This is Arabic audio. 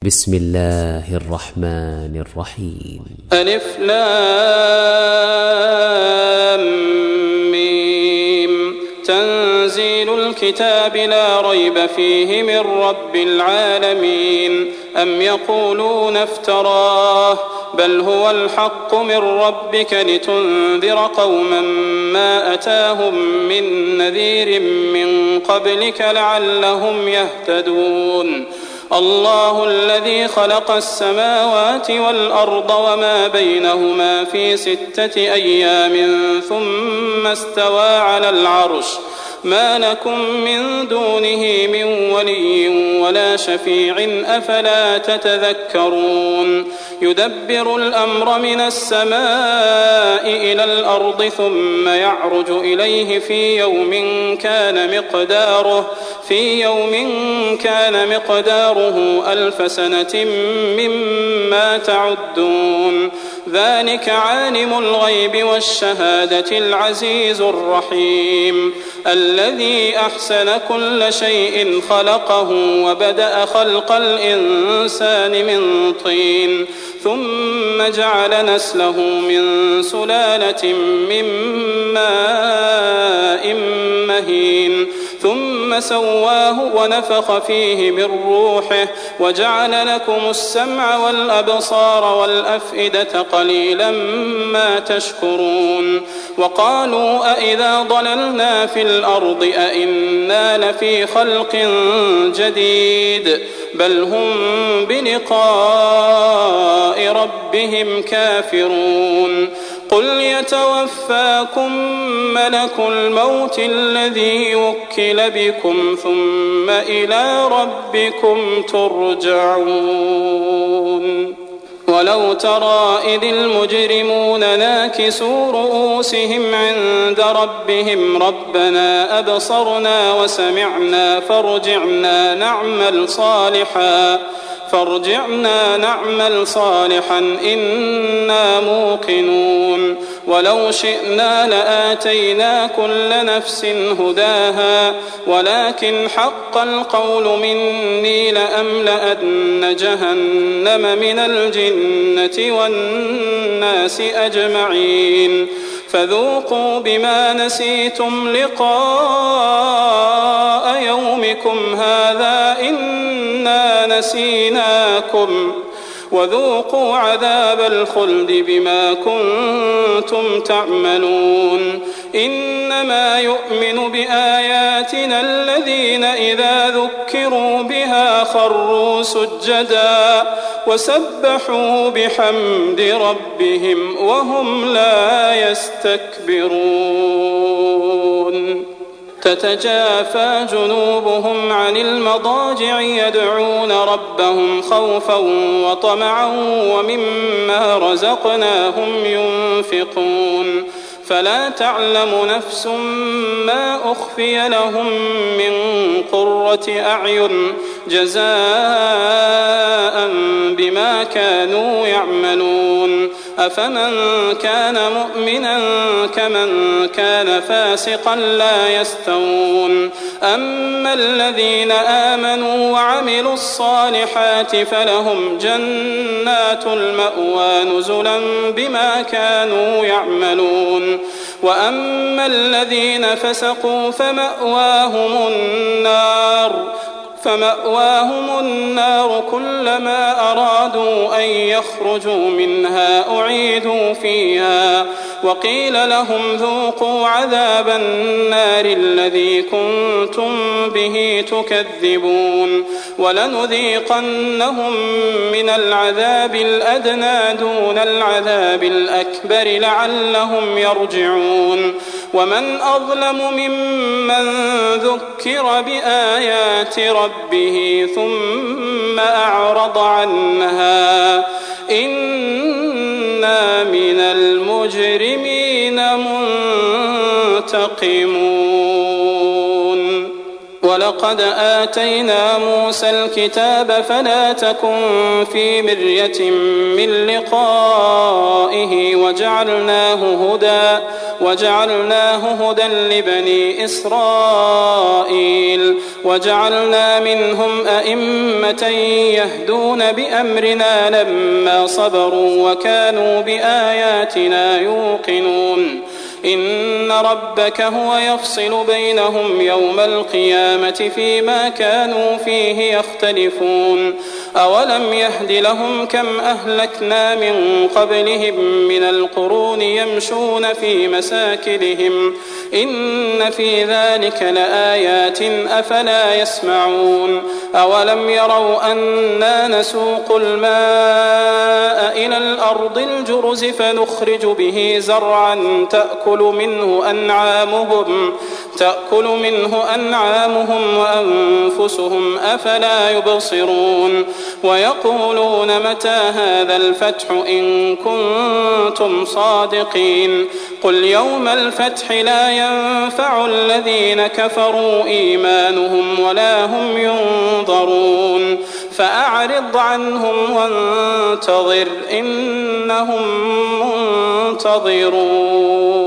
بسم الله الرحمن الرحيم. ألف لام ميم. تنزيل الكتاب لا ريب فيه من رب العالمين. أم يقولون افتراه بل هو الحق من ربك لتنذر قوما ما أتاهم من نذير من قبلك لعلهم يهتدون. الله الذي خلق السماوات والأرض وما بينهما في 6 أيام ثم استوى على العرش ما لكم من دونه من ولي ولا شفيع أفلا تتذكرون. يدبر الأمر من السماء إلى الأرض ثم يعرج إليه في يوم كان مقداره 1000 سنة مما تعدون. ذلك عالم الغيب والشهادة العزيز الرحيم الذي أحسن كل شيء خلقه وبدأ خلق الإنسان من طين ثم جعل نسله من سلالة من ماء مهين ثم سواه ونفخ فيه من روحه وجعل لكم السمع والأبصار والأفئدة قليلا ما تشكرون. وقالوا أإذا ضللنا في الأرض أإنا لفي خلق جديد بل هم بلقاء ربهم كافرون. قل يتوفاكم ملك الموت الذي وكل بكم ثم إلى ربكم ترجعون. ولو ترى إذ المجرمون ناكسوا رؤوسهم عند ربهم ربنا أبصرنا وسمعنا فارجعنا نعمل صالحا إنا موقنون. ولو شئنا لآتينا كل نفس هداها ولكن حق القول مني لأملأن جهنم من الجنة والناس أجمعين. فذوقوا بما نسيتم لقاء يومكم هذا إنا نسيناكم وذوقوا عذاب الخلد بما كنتم تعملون. إنما يؤمن بآياتنا الذين إذا ذكروا بها خروا سجدا وسبحوا بحمد ربهم وهم لا يستكبرون. تتجافى جنوبهم عن المضاجع يدعون ربهم خوفا وطمعا ومما رزقناهم ينفقون. فلا تعلم نفس ما أخفي لهم من قرة أعين جزاء بما كانوا يعملون. أفمن كان مؤمنا كمن كان فاسقا لا يستوون. أما الذين آمنوا وعملوا الصالحات فلهم جنات المأوى نزلا بما كانوا يعملون. وأما الذين فسقوا فمأواهم النار كلما أرادوا أن يخرجوا منها أعيدوا فيها وقيل لهم ذوقوا عذاب النار الذي كنتم به تكذبون. ولنذيقنهم من العذاب الأدنى دون العذاب الأكبر لعلهم يرجعون. ومن أظلم ممن ذكر بآيات ربه ثم أعرض عنها إنا من المجرمين منتقمون. ولقد ولقد آتينا موسى الكتاب فلا تكن في مرية من لقائه وجعلناه هدى لبني إسرائيل وجعلنا منهم أئمة يهدون بأمرنا لما صبروا وكانوا بآياتنا يوقنون إن ربك هو يفصل بينهم يوم القيامة فيما كانوا فيه يختلفون أولم يهد لهم كم أهلكنا من قبلهم من القرون يمشون في مساكنهم إن في ذلك لآيات أفلا يسمعون أولم يروا أنا نسوق الماء إلى الأرض الجرز فنخرج به زرعا تأكل منه أنعامهم وأنفسهم أفلا يبصرون ويقولون متى هذا الفتح إن كنتم صادقين قل يوم الفتح لا ينفع الذين كفروا إيمانهم ولا هم ينظرون فأعرض عنهم وانتظر إنهم منتظرون.